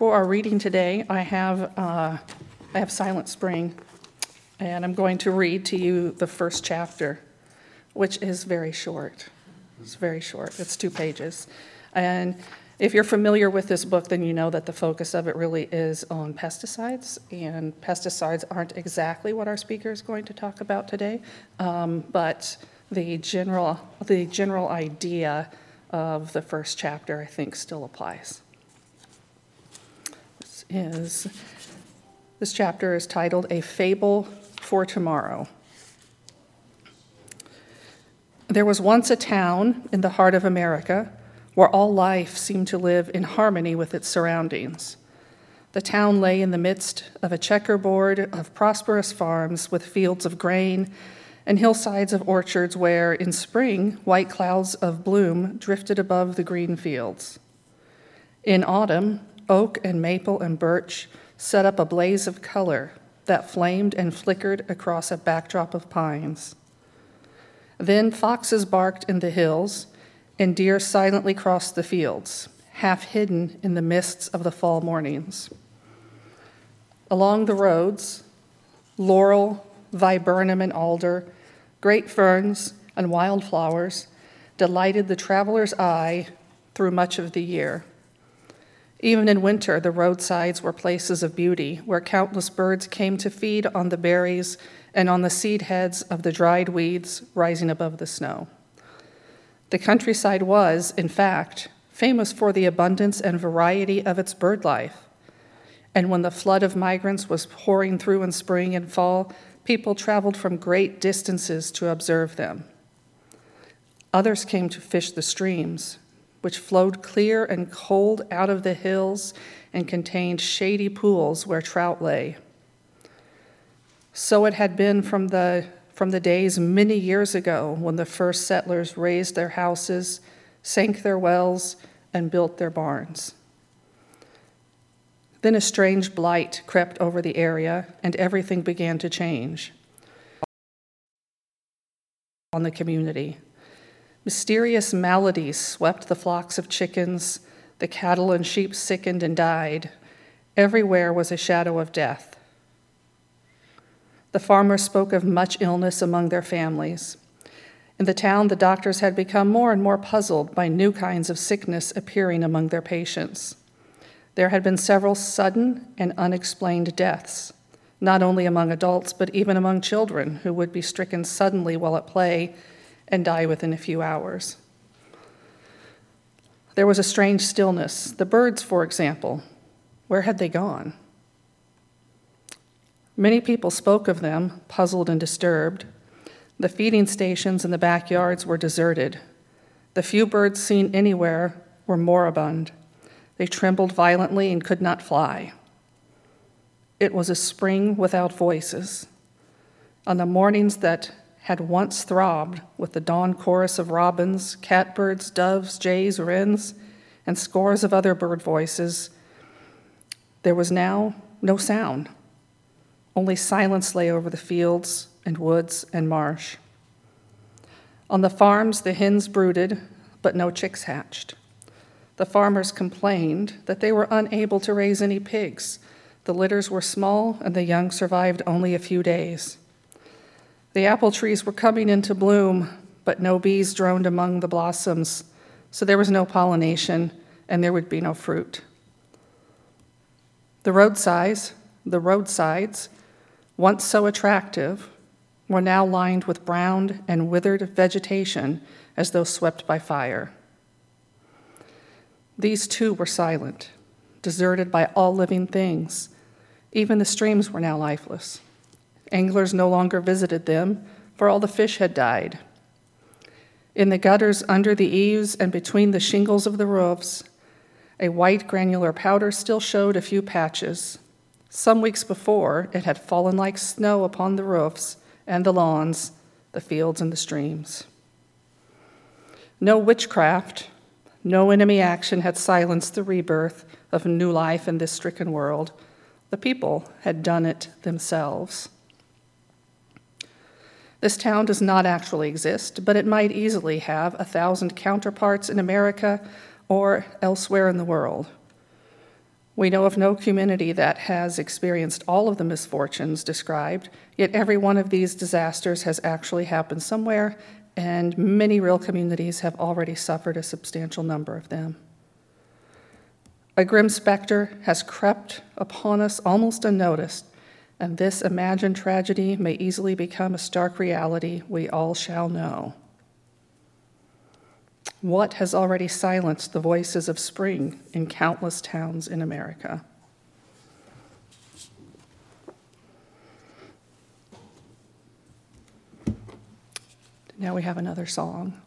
For our reading today, I have Silent Spring, and I'm going to read to you the first chapter, which is very short. It's very short. It's 2 pages. And if you're familiar with this book, then you know that the focus of it really is on pesticides, and pesticides aren't exactly what our speaker is going to talk about today, but the general idea of the first chapter, I think, still applies. This chapter is titled A Fable for Tomorrow. There was once a town in the heart of America where all life seemed to live in harmony with its surroundings. The town lay in the midst of a checkerboard of prosperous farms with fields of grain and hillsides of orchards where, in spring, white clouds of bloom drifted above the green fields. In autumn, oak and maple and birch set up a blaze of color that flamed and flickered across a backdrop of pines. Then foxes barked in the hills, and deer silently crossed the fields, half hidden in the mists of the fall mornings. Along the roads, laurel, viburnum, and alder, great ferns, and wildflowers delighted the traveler's eye through much of the year. Even in winter, the roadsides were places of beauty where countless birds came to feed on the berries and on the seed heads of the dried weeds rising above the snow. The countryside was, in fact, famous for the abundance and variety of its bird life. And when the flood of migrants was pouring through in spring and fall, people traveled from great distances to observe them. Others came to fish the streams, which flowed clear and cold out of the hills and contained shady pools where trout lay. So it had been from the days many years ago when the first settlers raised their houses, sank their wells, and built their barns. Then a strange blight crept over the area, and everything began to change on the community. Mysterious maladies swept the flocks of chickens, the cattle and sheep sickened and died. Everywhere was a shadow of death. The farmers spoke of much illness among their families. In the town, the doctors had become more and more puzzled by new kinds of sickness appearing among their patients. There had been several sudden and unexplained deaths, not only among adults, but even among children who would be stricken suddenly while at play and die within a few hours. There was a strange stillness. The birds, for example, where had they gone? Many people spoke of them, puzzled and disturbed. The feeding stations in the backyards were deserted. The few birds seen anywhere were moribund. They trembled violently and could not fly. It was a spring without voices. On the mornings that had once throbbed with the dawn chorus of robins, catbirds, doves, jays, wrens, and scores of other bird voices, there was now no sound. Only silence lay over the fields and woods and marsh. On the farms, the hens brooded, but no chicks hatched. The farmers complained that they were unable to raise any pigs. The litters were small, and the young survived only a few days. The apple trees were coming into bloom, but no bees droned among the blossoms, so there was no pollination, and there would be no fruit. The roadsides, once so attractive, were now lined with brown and withered vegetation as though swept by fire. These too were silent, deserted by all living things. Even the streams were now lifeless. Anglers no longer visited them, for all the fish had died. In the gutters under the eaves and between the shingles of the roofs, a white granular powder still showed a few patches. Some weeks before, it had fallen like snow upon the roofs and the lawns, the fields and the streams. No witchcraft, no enemy action had silenced the rebirth of new life in this stricken world. The people had done it themselves. This town does not actually exist, but it might easily have 1,000 counterparts in America or elsewhere in the world. We know of no community that has experienced all of the misfortunes described, yet every one of these disasters has actually happened somewhere, and many real communities have already suffered a substantial number of them. A grim specter has crept upon us almost unnoticed, and this imagined tragedy may easily become a stark reality we all shall know. What has already silenced the voices of spring in countless towns in America? Now we have another song.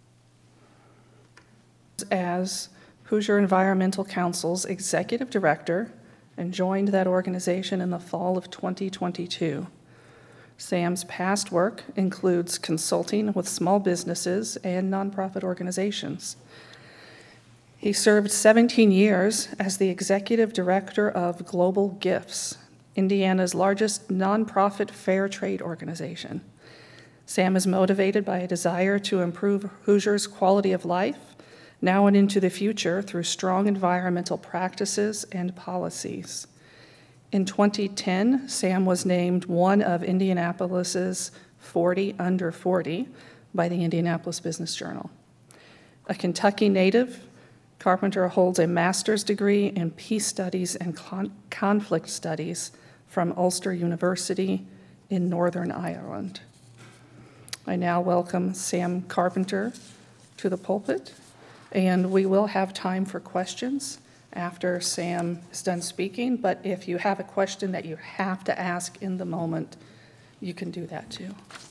As Hoosier Environmental Council's executive director and joined that organization in the fall of 2022. Sam's past work includes consulting with small businesses and nonprofit organizations. He served 17 years as the executive director of Global Gifts, Indiana's largest nonprofit fair trade organization. Sam is motivated by a desire to improve Hoosiers' quality of life, now and into the future, through strong environmental practices and policies. In 2010, Sam was named one of Indianapolis's 40 under 40 by the Indianapolis Business Journal. A Kentucky native, Carpenter holds a master's degree in peace studies and conflict studies from Ulster University in Northern Ireland. I now welcome Sam Carpenter to the pulpit, and we will have time for questions after Sam is done speaking, but if you have a question that you have to ask in the moment, you can do that too.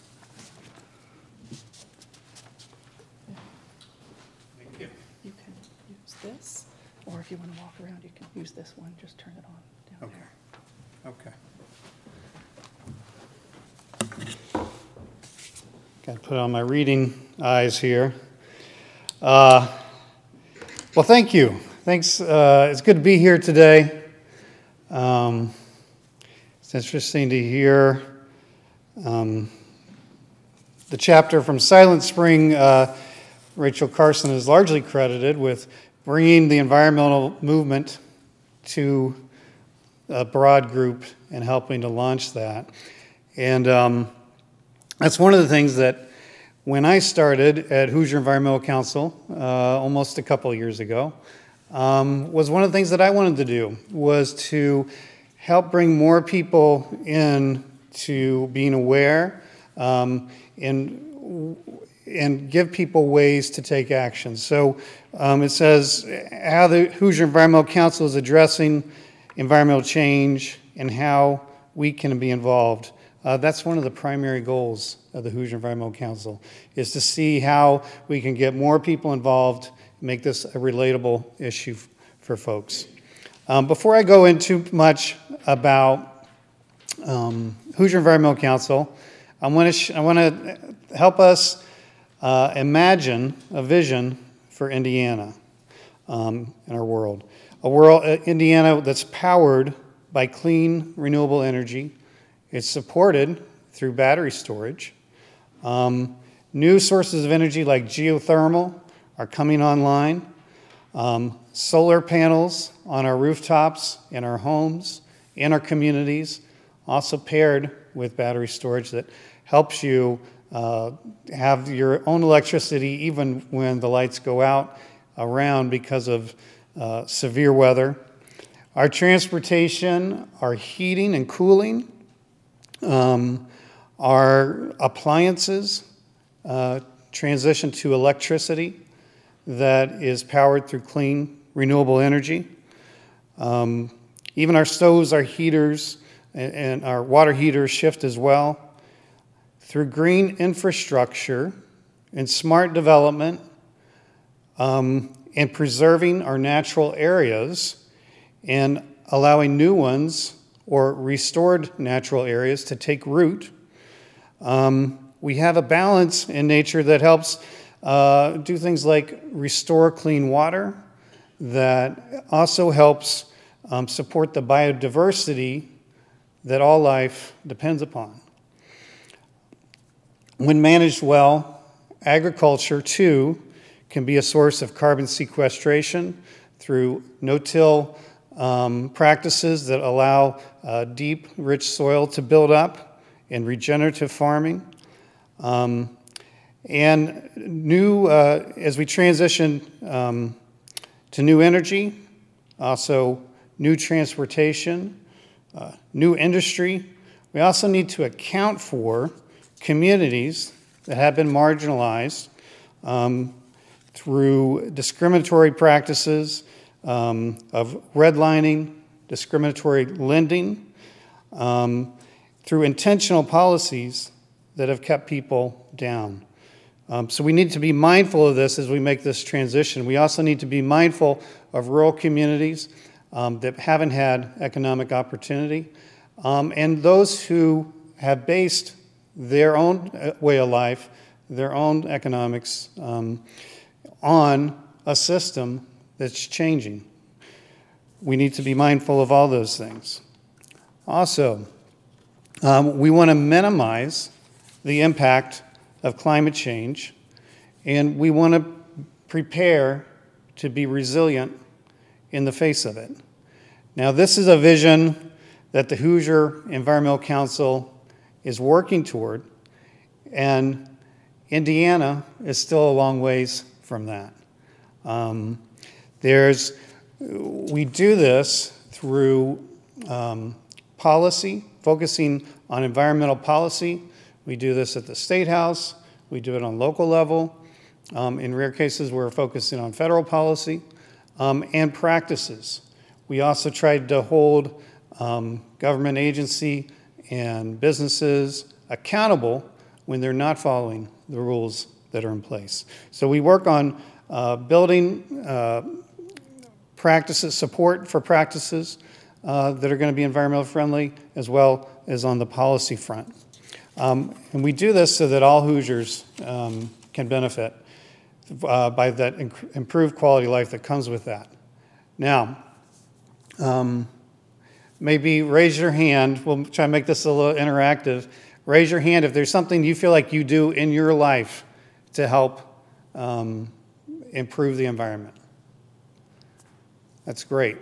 Thank you. You can use this, or if you want to walk around, you can use this one. Just turn it on down Okay. Got to put on my reading eyes here. Well, thank you. Thanks. It's good to be here today. It's interesting to hear the chapter from Silent Spring. Rachel Carson is largely credited with bringing the environmental movement to a broad group and helping to launch that. And that's one of the things that when I started at Hoosier Environmental Council almost a couple of years ago, was one of the things that I wanted to do was to help bring more people in to being aware and give people ways to take action. So it says how the Hoosier Environmental Council is addressing environmental change and how we can be involved. That's one of the primary goals of the Hoosier Environmental Council, is to see how we can get more people involved, make this a relatable issue for folks. Before I go into much about Hoosier Environmental Council, I want to help us imagine a vision for Indiana in our world. Indiana that's powered by clean, renewable energy. It's supported through battery storage. New sources of energy like geothermal are coming online. Solar panels on our rooftops, in our homes, in our communities, also paired with battery storage that helps you have your own electricity even when the lights go out around because of severe weather. Our transportation, our heating and cooling, our appliances transition to electricity that is powered through clean, renewable energy. Even our stoves, our heaters, and our water heaters shift as well. Through green infrastructure and smart development and preserving our natural areas and allowing new ones or restored natural areas to take root. We have a balance in nature that helps do things like restore clean water, that also helps support the biodiversity that all life depends upon. When managed well, agriculture, too, can be a source of carbon sequestration through no-till practices that allow deep, rich soil to build up in regenerative farming. And new, as we transition to new energy, also new transportation, new industry, we also need to account for communities that have been marginalized through discriminatory practices of redlining, discriminatory lending, through intentional policies that have kept people down. So we need to be mindful of this as we make this transition. We also need to be mindful of rural communities that haven't had economic opportunity, and those who have based their own way of life, their own economics, on a system that's changing. We need to be mindful of all those things. Also, we want to minimize the impact of climate change, and we want to prepare to be resilient in the face of it. Now, this is a vision that the Hoosier Environmental Council is working toward, and Indiana is still a long ways from that. We do this through policy, focusing on environmental policy. We do this at the State House. We do it on local level. In rare cases, we're focusing on federal policy and practices. We also tried to hold government agency and businesses accountable when they're not following the rules that are in place. So we work on building practices, support for practices that are going to be environmentally friendly, as well as on the policy front. And we do this so that all Hoosiers can benefit by that improved quality of life that comes with that. Now, maybe raise your hand. We'll try to make this a little interactive. Raise your hand if there's something you feel like you do in your life to help improve the environment. That's great.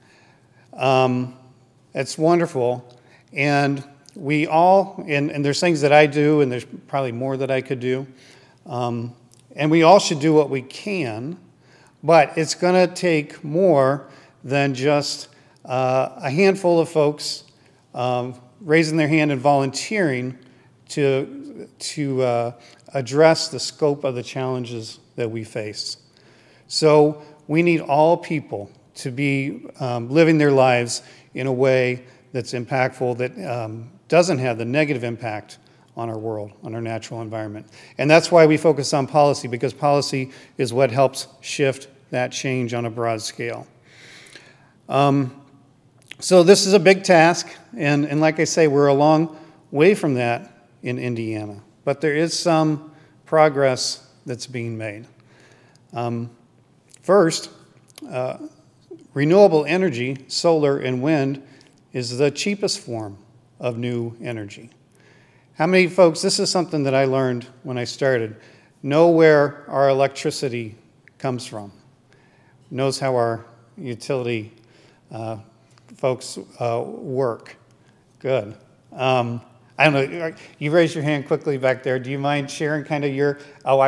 It's wonderful. And we all, and there's things that I do, and there's probably more that I could do. And we all should do what we can, but it's going to take more than just a handful of folks raising their hand and volunteering to address the scope of the challenges that we face. So we need all people to be living their lives in a way that's impactful, that doesn't have the negative impact on our world, on our natural environment. And that's why we focus on policy, because policy is what helps shift that change on a broad scale. So this is a big task, and like I say, we're a long way from that in Indiana. But there is some progress that's being made. First, renewable energy, solar and wind, is the cheapest form of new energy. How many folks, this is something that I learned when I started, know where our electricity comes from, knows how our utility folks work. Good. I don't know, you raised your hand quickly back there. Do you mind sharing kind of your,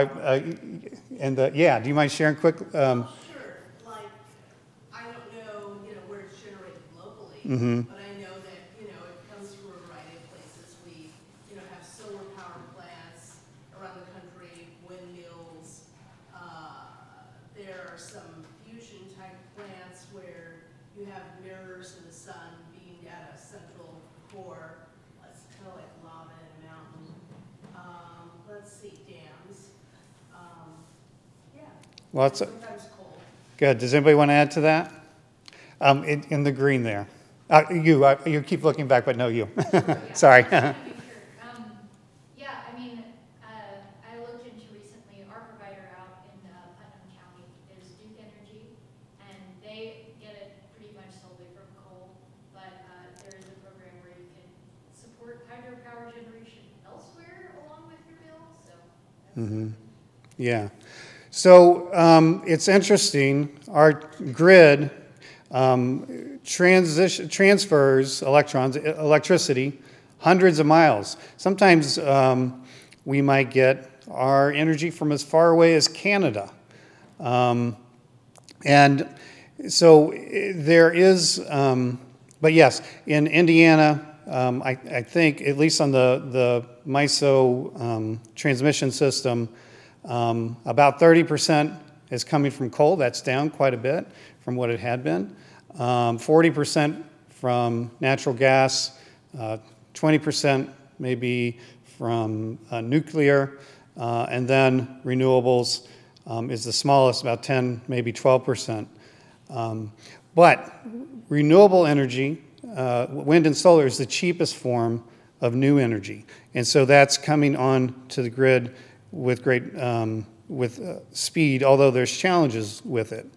yeah, do you mind sharing quick? Sure. Like, I don't know, where it's generated locally, but I know that, it comes from a variety of places. We, have solar power plants around the country, windmills. There are some fusion type plants where you have mirrors of the sun beamed at a central core. It's kind of like lava in a mountain. Let's see, dams. Yeah. Well, it's sometimes cold. good. Does anybody want to add to that? In the green there. You keep looking back, but no, you. Sorry. Yeah, I looked into recently, our provider out in Putnam County is Duke Energy, and they get it pretty much solely from coal, but there is a program where you can support hydropower generation elsewhere along with your bill, so that's Yeah. So it's interesting. Our grid, transfers electricity hundreds of miles. Sometimes we might get our energy from as far away as Canada. And so there is, but yes, in Indiana, I think, at least on the MISO transmission system, about 30% is coming from coal. That's down quite a bit from what it had been. 40% from natural gas, 20% maybe from nuclear, and then renewables is the smallest, about 10, maybe 12%. But renewable energy, wind and solar, is the cheapest form of new energy. And so that's coming on to the grid with great speed, although there's challenges with it.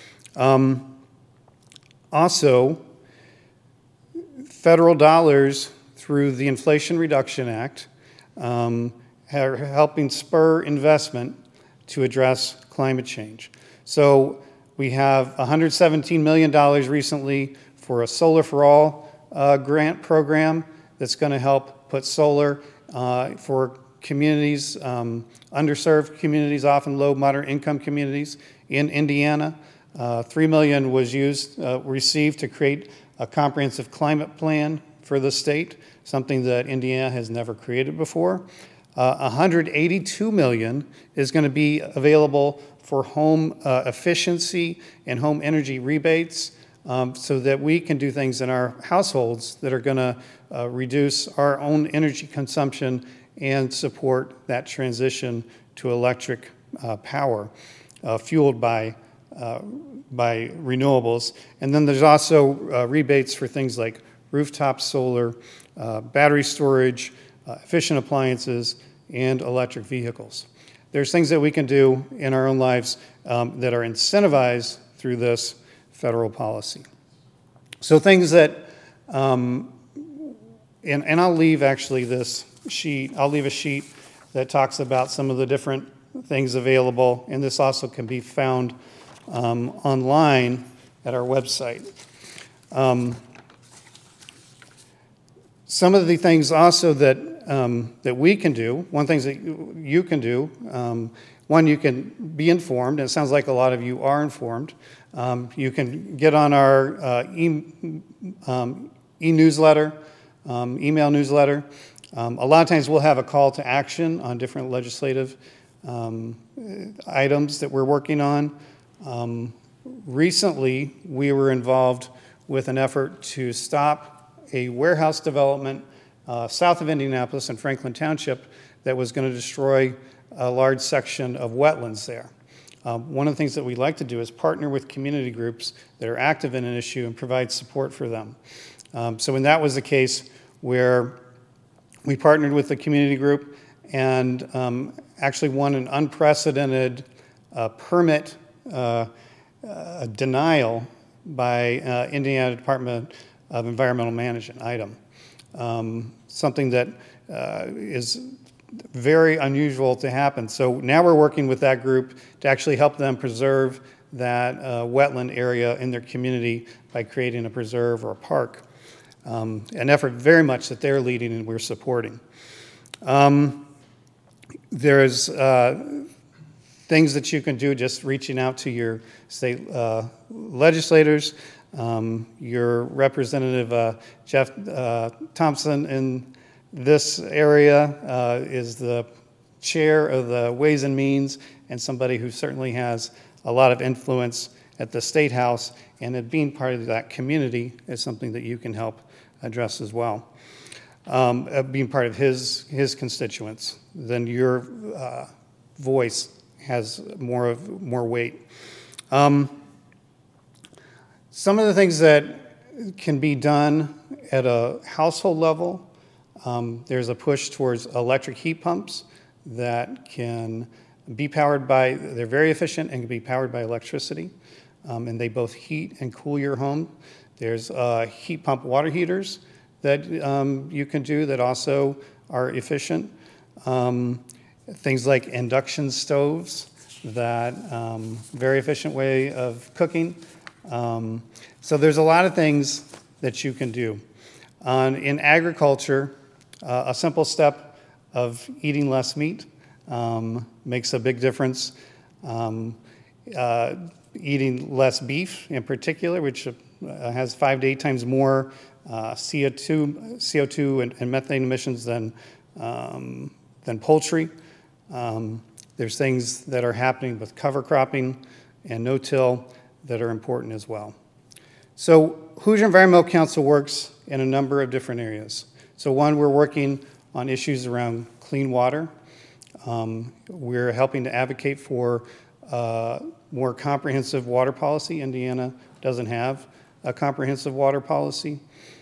Also, federal dollars through the Inflation Reduction Act are helping spur investment to address climate change. So we have $117 million recently for a Solar for All grant program that's going to help put solar for communities, underserved communities, often low, moderate income communities in Indiana. $3 million was received to create a comprehensive climate plan for the state, something that Indiana has never created before. $182 million is going to be available for home efficiency and home energy rebates, so that we can do things in our households that are going to reduce our own energy consumption and support that transition to electric power fueled by renewables. And then there's also rebates for things like rooftop solar, battery storage, efficient appliances, and electric vehicles. There's things that we can do in our own lives that are incentivized through this federal policy. So things that, and I'll leave actually this sheet, I'll leave a sheet that talks about some of the different things available, and this also can be found online at our website. Some of the things also that we can do, one thing that you can do, one, you can be informed, and it sounds like a lot of you are informed. You can get on our e-newsletter, email newsletter. A lot of times we'll have a call to action on different legislative items that we're working on. Recently, we were involved with an effort to stop a warehouse development south of Indianapolis in Franklin Township that was going to destroy a large section of wetlands there. One of the things that we like to do is partner with community groups that are active in an issue and provide support for them. So when that was the case, where we partnered with the community group and actually won an unprecedented permit denial by Indiana Department of Environmental Management, item. Something that is very unusual to happen. So now we're working with that group to actually help them preserve that wetland area in their community by creating a preserve or a park. An effort very much that they're leading and we're supporting. There's things that you can do just reaching out to your state legislators. Your representative, Jeff Thompson, in this area is the chair of the Ways and Means and somebody who certainly has a lot of influence at the State House, and being part of that community is something that you can help address as well. Being part of his constituents, then your voice has more weight. Some of the things that can be done at a household level, there's a push towards electric heat pumps that can be powered by, they're very efficient and can be powered by electricity, and they both heat and cool your home. There's heat pump water heaters that you can do that also are efficient. Things like induction stoves, that very efficient way of cooking. So there's a lot of things that you can do. In agriculture, a simple step of eating less meat makes a big difference. Eating less beef in particular, which has 5 to 8 times more CO2 and methane emissions than poultry. There's things that are happening with cover cropping and no-till that are important as well. So Hoosier Environmental Council works in a number of different areas. So one, we're working on issues around clean water. We're helping to advocate for more comprehensive water policy. Indiana doesn't have a comprehensive water policy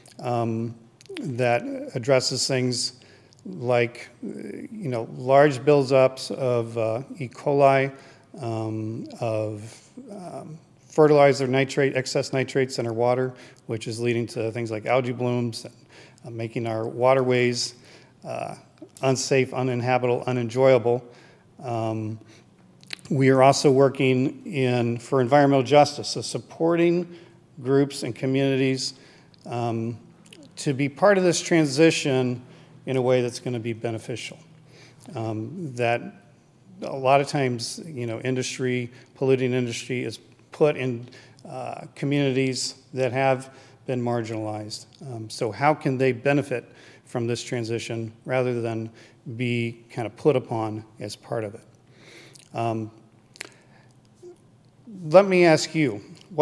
that addresses things like, large buildups of E. coli, of fertilizer nitrate, excess nitrates in our water, which is leading to things like algae blooms, and making our waterways unsafe, uninhabitable, unenjoyable. We are also working for environmental justice, so supporting groups and communities to be part of this transition in a way that's going to be beneficial. That a lot of times, polluting industry is put in communities that have been marginalized. So how can they benefit from this transition rather than be kind of put upon as part of it? Let me ask you,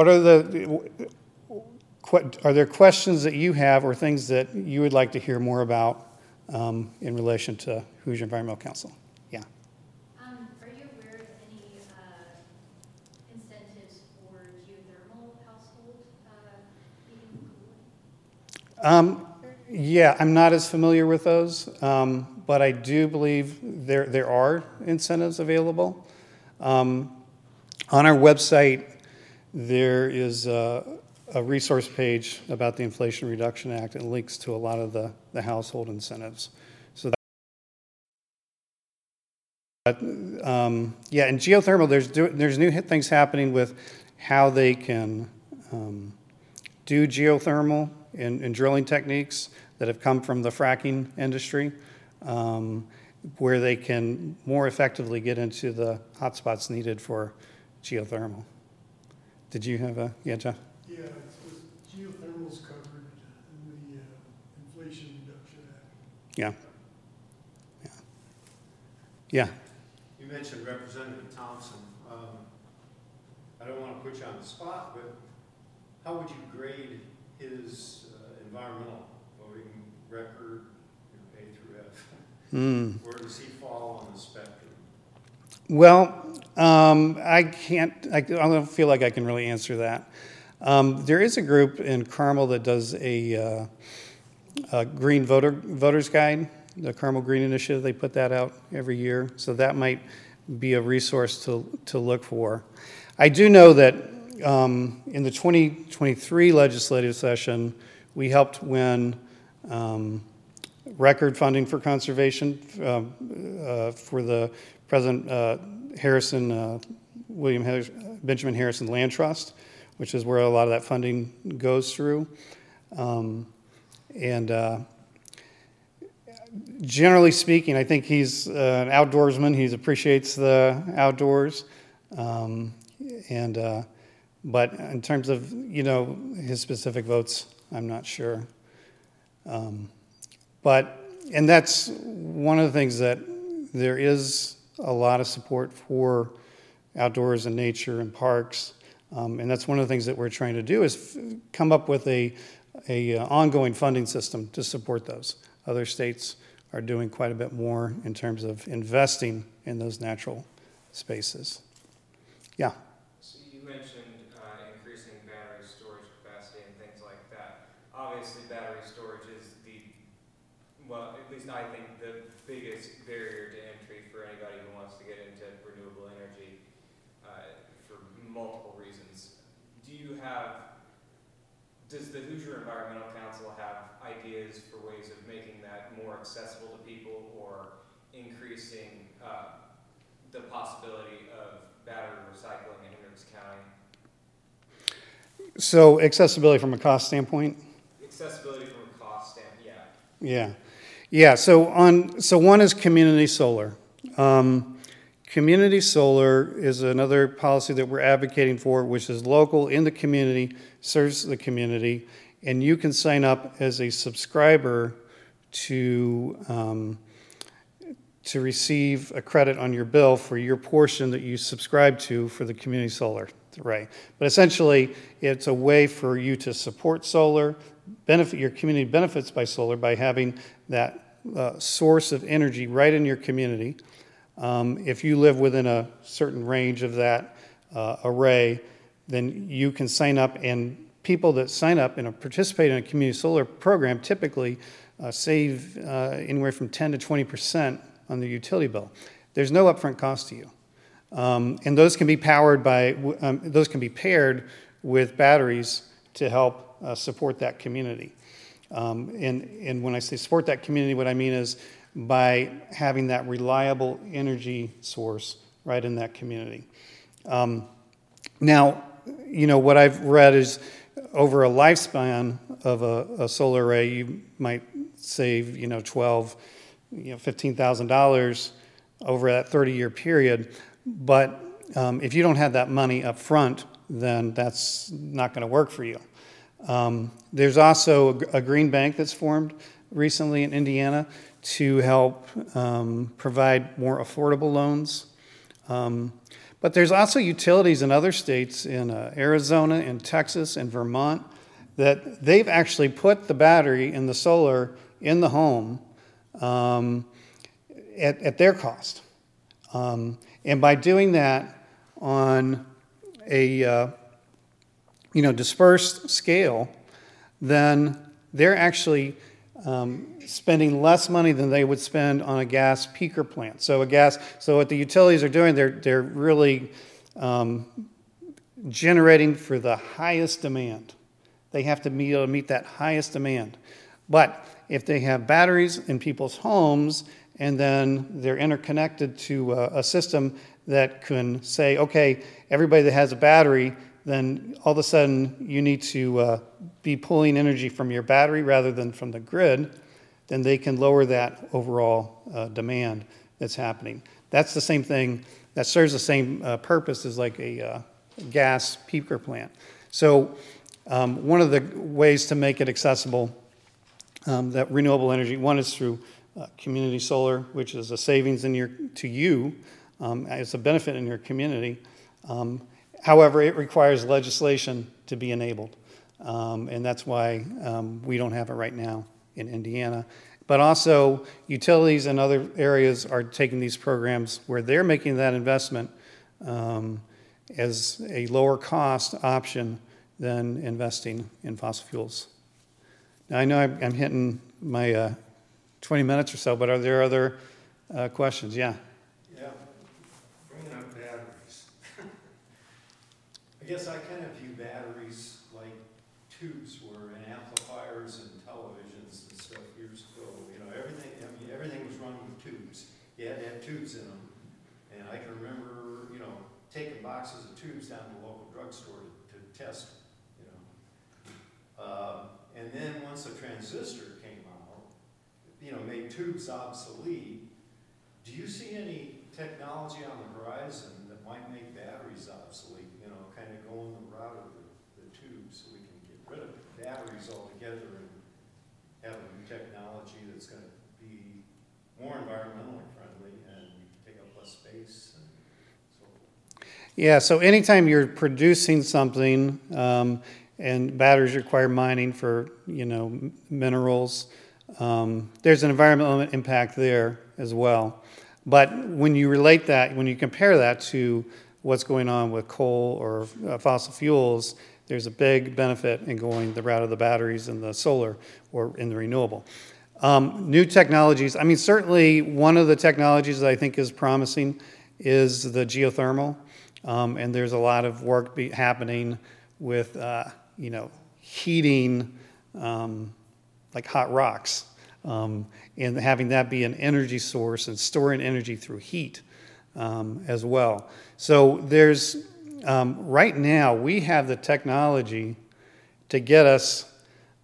are there questions that you have or things that you would like to hear more about in relation to Hoosier Environmental Council? Yeah. Are you aware of any incentives for geothermal household heating and cooling? Yeah, I'm not as familiar with those, but I do believe there are incentives available. On our website, there is a resource page about the Inflation Reduction Act and links to a lot of the household incentives. So that, in geothermal, there's new things happening with how they can do geothermal and drilling techniques that have come from the fracking industry, where they can more effectively get into the hotspots needed for geothermal. Did you have Jeff? Yeah, geothermal is covered in the Inflation Reduction Act. Yeah. Yeah. You mentioned Representative Thompson. I don't want to put you on the spot, but how would you grade his environmental voting record, A through F? Where does he fall on the spectrum? Well, I don't feel like I can really answer that. There is a group in Carmel that does a green voters guide, the Carmel Green Initiative. They put that out every year, so that might be a resource to look for. I do know that in the 2023 legislative session, we helped win record funding for conservation for the President Benjamin Harrison Land Trust, which is where a lot of that funding goes through. Generally speaking, I think he's an outdoorsman. He appreciates the outdoors. But in terms of, his specific votes, I'm not sure. And that's one of the things that there is a lot of support for outdoors and nature and parks. And that's one of the things that we're trying to do is come up with a ongoing funding system to support those. Other states are doing quite a bit more in terms of investing in those natural spaces. Yeah. So you mentioned increasing battery storage capacity and things like that. Obviously, battery storage is at least I think, the biggest barrier to entry for anybody who wants to get into renewable energy for multiple reasons. Does the Hoosier Environmental Council have ideas for ways of making that more accessible to people or increasing the possibility of battery recycling in Hendricks County? So accessibility from a cost standpoint? Accessibility from a cost standpoint, yeah. Yeah. Yeah, so one is community solar. Community solar is another policy that we're advocating for, which is local in the community, serves the community, and you can sign up as a subscriber to receive a credit on your bill for your portion that you subscribe to for the community solar, right? But essentially, it's a way for you to support solar, benefit your community benefits by solar by having that source of energy right in your community. If you live within a certain range of that array, then you can sign up, and people that sign up and participate in a community solar program typically save anywhere from 10 to 20% on their utility bill. There's no upfront cost to you. And those can be powered by, those can be paired with batteries to help support that community. And when I say support that community, what I mean is by having that reliable energy source right in that community. Now, you know, what I've read is over a lifespan of a solar array, you might save, you know, $15,000 over that 30-year period. But if you don't have that money up front, then that's not going to work for you. There's also a green bank that's formed recently in Indiana to help provide more affordable loans. But there's also utilities in other states, in Arizona, in Texas, and Vermont, that they've actually put the battery and the solar in the home at their cost. And by doing that on a dispersed scale, then they're actually spending less money than they would spend on a gas peaker plant. So what the utilities are doing, they're really generating for the highest demand. They have to be able to meet that highest demand. But if they have batteries in people's homes and then they're interconnected to a system that can say, okay, everybody that has a battery, then all of a sudden you need to be pulling energy from your battery rather than from the grid, then they can lower that overall demand that's happening. That's the same thing, that serves the same purpose as like a gas peaker plant. So one of the ways to make it accessible, that renewable energy, one is through community solar, which is a savings to you, it's a benefit in your community. However, it requires legislation to be enabled, and that's why we don't have it right now in Indiana. But also, utilities in other areas are taking these programs where they're making that investment as a lower cost option than investing in fossil fuels. Now, I know I'm hitting my 20 minutes or so, but are there other questions? Yeah. Yeah, bringing up batteries. I guess I kind of view batteries like tubes were in amplifiers and televisions and stuff years ago. You know, everything was run with tubes. You had to have tubes in them. And I can remember, you know, taking boxes of tubes down to the local drugstore to test, you know. And then once the transistor came out, you know, made tubes obsolete. Do you see any technology on the horizon that might make batteries obsolete? You know, kind of going the route of the tubes, so we can get rid of batteries altogether and have a new technology that's going to be more environmentally friendly and take up less space and so forth. Yeah, so anytime you're producing something, and batteries require mining for, you know, minerals, there's an environmental impact there as well. But when you relate that, when you compare that to what's going on with coal or fossil fuels, there's a big benefit in going the route of the batteries and the solar or in the renewable. New technologies, I mean, certainly one of the technologies that I think is promising is the geothermal. And there's a lot of work happening with, heating like hot rocks, and having that be an energy source and storing energy through heat as well. So there's, right now, we have the technology to get us,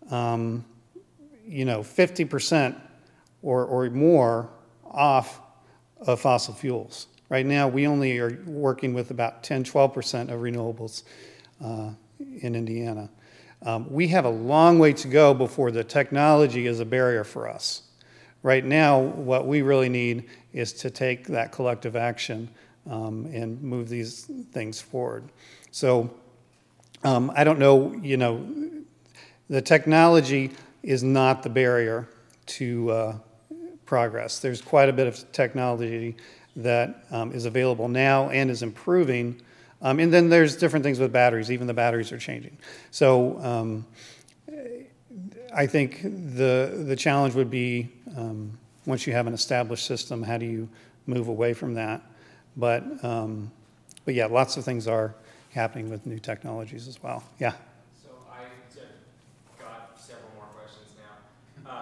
50% or more off of fossil fuels. Right now, we only are working with about 10-12% of renewables in Indiana. We have a long way to go before the technology is a barrier for us. Right now, what we really need is to take that collective action and move these things forward. So I don't know, the technology is not the barrier to progress. There's quite a bit of technology that is available now and is improving. And then there's different things with batteries. Even the batteries are changing. So I think the challenge would be once you have an established system, how do you move away from that? But yeah, lots of things are happening with new technologies as well. Yeah. So I got several more questions now.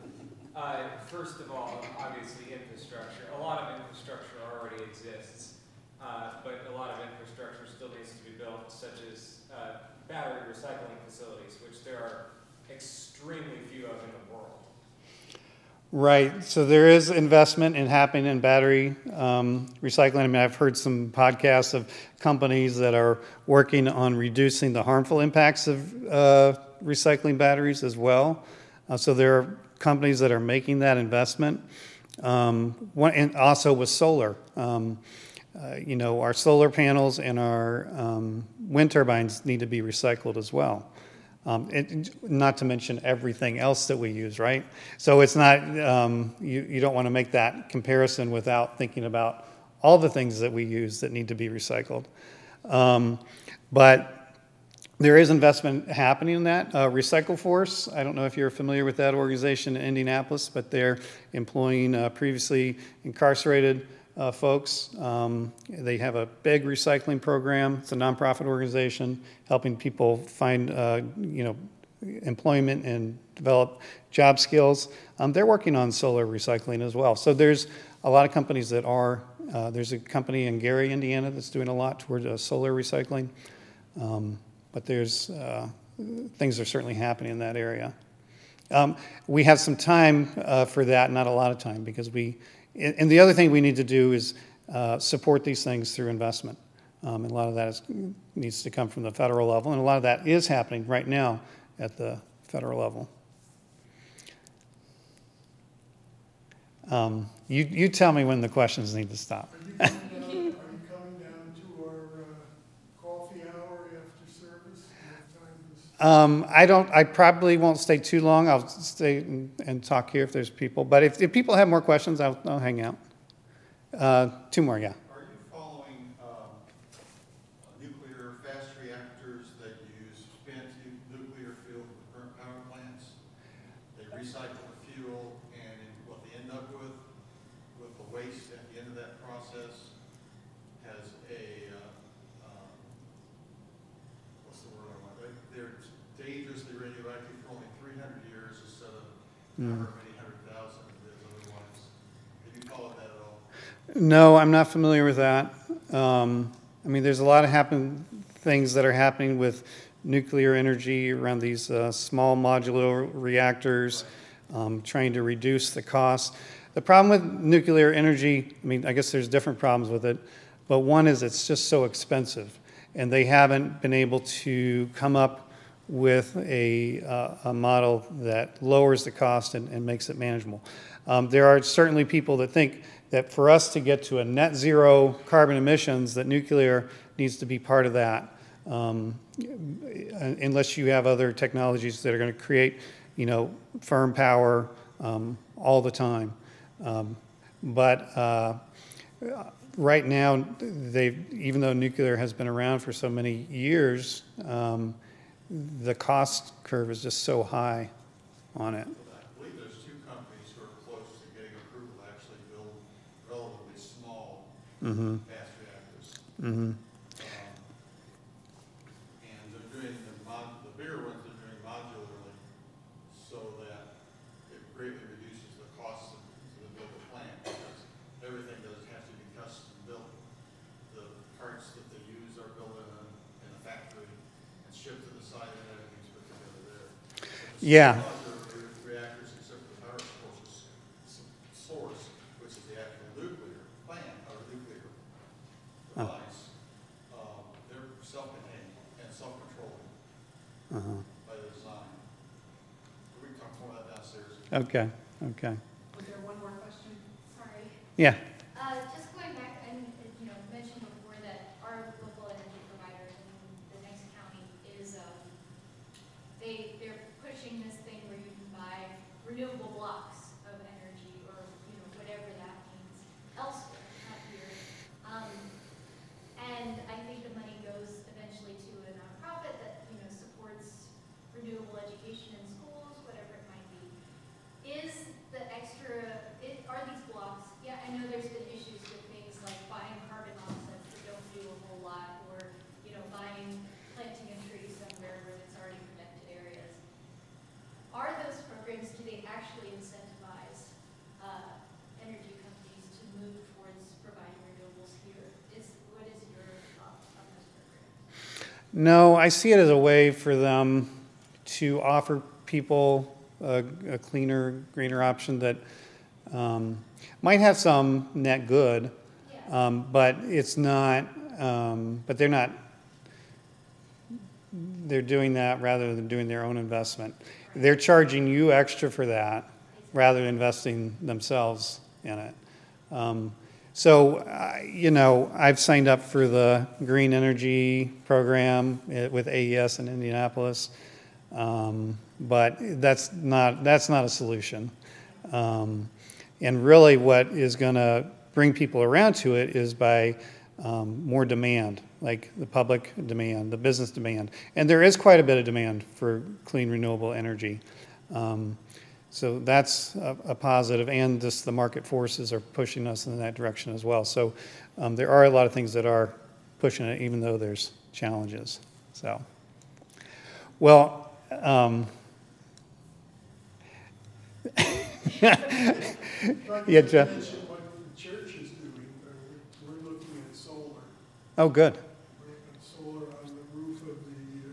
First of all, obviously infrastructure. A lot of infrastructure already exists, but a lot of infrastructure still needs to be built, such as battery recycling facilities, which there are extremely few of in the world. Right. So there is investment happening in battery recycling. I mean, I've heard some podcasts of companies that are working on reducing the harmful impacts of recycling batteries as well. So there are companies that are making that investment. And also with solar. Our solar panels and our wind turbines need to be recycled as well. Not to mention everything else that we use, right? So it's not, you don't want to make that comparison without thinking about all the things that we use that need to be recycled. But there is investment happening in that. Recycle Force, I don't know if you're familiar with that organization in Indianapolis, but they're employing previously incarcerated folks. They have a big recycling program. It's a nonprofit organization helping people find, employment and develop job skills. They're working on solar recycling as well. So there's a lot of companies that are. There's a company in Gary, Indiana, that's doing a lot toward solar recycling. But there's things are certainly happening in that area. We have some time for that, not a lot of time, because and the other thing we need to do is support these things through investment. And a lot of that needs to come from the federal level, and a lot of that is happening right now at the federal level. You tell me when the questions need to stop. Are you coming down to our coffee hour after service? Do you have time to I probably won't stay too long. I'll stay and talk here if there's people. But if people have more questions, I'll hang out. Two more, yeah. Are you following nuclear fast reactors that use spent nuclear fuel for the current power plants? They recycle the fuel, and what they end up with the waste at the end of that process has a, what's the word I want? They're dangerously radioactive for only 300 years instead of however many 100,000 it is otherwise. Have you followed that at all? No, I'm not familiar with that. There's a lot of things that are happening with nuclear energy around these small modular reactors, trying to reduce the cost. The problem with nuclear energy, I guess there's different problems with it, but one is it's just so expensive, and they haven't been able to come up with a model that lowers the cost and makes it manageable. There are certainly people that think that for us to get to a net zero carbon emissions, that nuclear needs to be part of that, unless you have other technologies that are going to create, firm power all the time. But right now, even though nuclear has been around for so many years, the cost curve is just so high on it. I believe there's two companies who are close to getting approval to actually build relatively small fast reactors. And they're doing the bigger ones, they're doing modularly so that it greatly reduces the cost to build the plant, because everything doesn't have to be custom built. The parts that they use are built in a factory and shipped to the site, and everything's put together. Yeah. Reactors, except for the power source, which is the actual nuclear plant or nuclear device. They're self-contained and self-controlled by the design. We can talk more about that downstairs. Okay, okay. Was there one more question? Sorry. Yeah, Just going back, and, mentioned before that our local energy provider in the next county is, they're pushing this thing where you can buy renewable blocks of energy or, whatever that means elsewhere, not here. And I think the money goes eventually to a nonprofit that, supports renewable education in schools, whatever it might be. Is the are these blocks, yeah, I know there's been issues with things like buying carbon offsets that don't do a whole lot, or, planting a tree somewhere where it's already protected areas. Are those programs, do they actually incentivize, energy companies to move towards providing renewables here? What is your thoughts on those programs? no, I see it as a way for them to offer people a cleaner, greener option that might have some net good, Yeah. but it's not, but they're doing that rather than doing their own investment. They're charging you extra for that rather than investing themselves in it. I've signed up for the green energy program with AES in Indianapolis, but that's not a solution. And really what is going to bring people around to it is by more demand, like the public demand, the business demand. And there is quite a bit of demand for clean, renewable energy. So that's a positive, and just the market forces are pushing us in that direction as well. So there are a lot of things that are pushing it, even though there's challenges. So, well, yeah, Jeff. Mention what the church is doing. We're looking at solar. Oh, good. We're looking at solar on the roof of the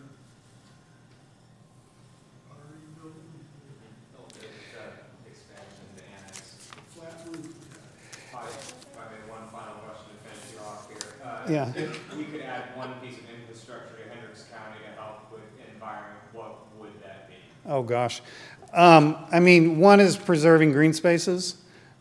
RE building, Expansion to annex. flat roof. If I made one final question to finish you off here. Yeah. If we could add one piece of infrastructure to Hendricks County to help with environment, what would that be? Oh, gosh. One is preserving green spaces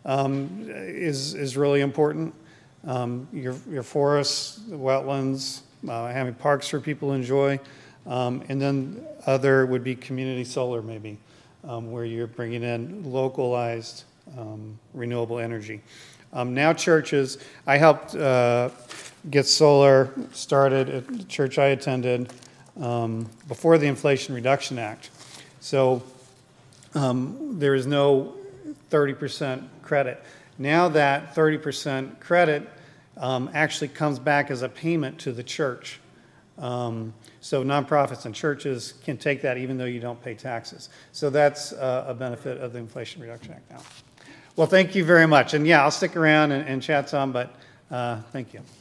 is really important. Your forests, wetlands, having parks for people to enjoy. And then other would be community solar maybe, where you're bringing in localized renewable energy. Now churches, I helped get solar started at the church I attended before the Inflation Reduction Act. So there is no 30% credit. Now that 30% credit actually comes back as a payment to the church. So nonprofits and churches can take that even though you don't pay taxes. So that's a benefit of the Inflation Reduction Act now. Well, thank you very much. And yeah, I'll stick around and chat some, but thank you.